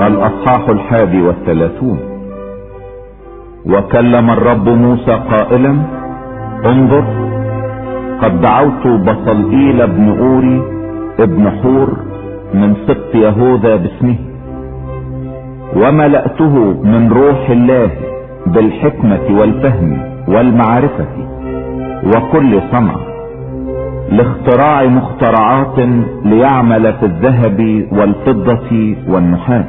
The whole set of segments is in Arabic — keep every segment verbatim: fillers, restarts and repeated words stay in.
الأصحاح الحادي والثلاثون. وكلم الرب موسى قائلا: انظر، قد دعوت بصلئيل بن أوري ابن حور من سبط يهوذا باسمه، وملأته من روح الله بالحكمة والفهم والمعرفة وكل صنع، لاختراع مخترعات ليعمل في الذهب والفضة والنحاس،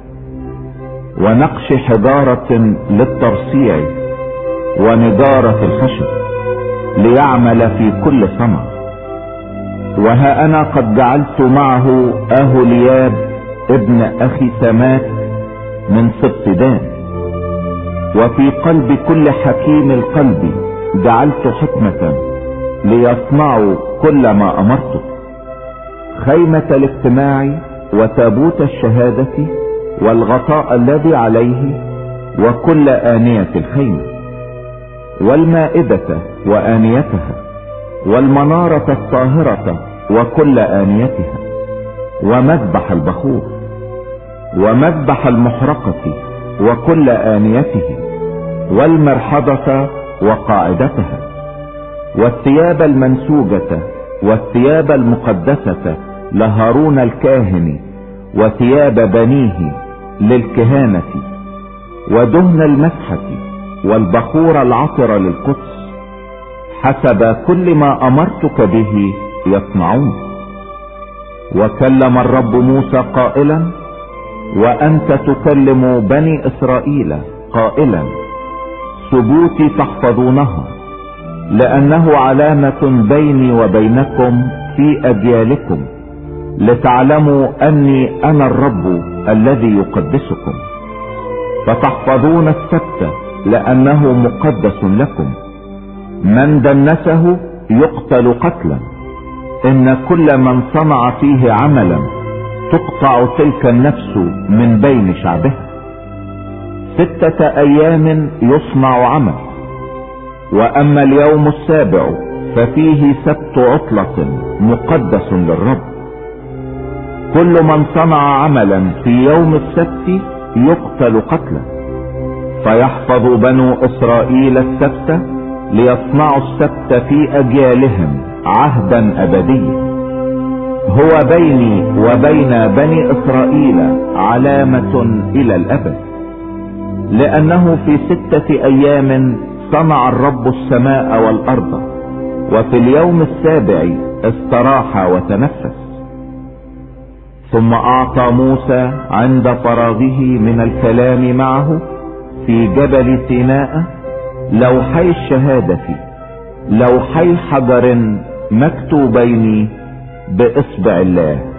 ونقش حجارة للترصيع ونجارة الخشب، ليعمل في كل صنع. وها انا قد جعلت معه اهولياب ابن اخي سماك من سبط دان، وفي قلب كل حكيم القلب جعلت حكمة ليصنعوا كل ما امرته: خيمة الاجتماع وتابوت الشهادة والغطاء الذي عليه وكل آنية الخيمة، والمائدة وآنيتها، والمنارة الطاهرة وكل آنيتها، ومذبح البخور، ومذبح المحرقة وكل آنيته، والمرحضة وقاعدتها، والثياب المنسوجة والثياب المقدسة لهارون الكاهن وثياب بنيه للكهانة، ودهن المسحة والبخور العطر للقدس، حسب كل ما امرتك به يصنعون. وكلم الرب موسى قائلا: وانت تكلم بني اسرائيل قائلا: سبوتي تحفظونها، لانه علامة بيني وبينكم في اجيالكم، لتعلموا اني انا الرب الذي يقدسكم. فتحفظون السبت لانه مقدس لكم، من دنسه يقتل قتلا، ان كل من صنع فيه عملا تقطع تلك النفس من بين شعبها. ستة ايام يصنع عمل، واما اليوم السابع ففيه سبت عطلة مقدس للرب. كل من صنع عملا في يوم السبت يقتل قتلا. فيحفظ بنو اسرائيل السبت ليصنعوا السبت في اجيالهم عهدا ابديا، هو بيني وبين بني اسرائيل علامة الى الابد، لانه في ستة ايام صنع الرب السماء والارض، وفي اليوم السابع استراح وتنفس. ثم اعطى موسى عند فراغه من الكلام معه في جبل سيناء لوحي الشهادة، لوحي حجر مكتوبين باصبع الله.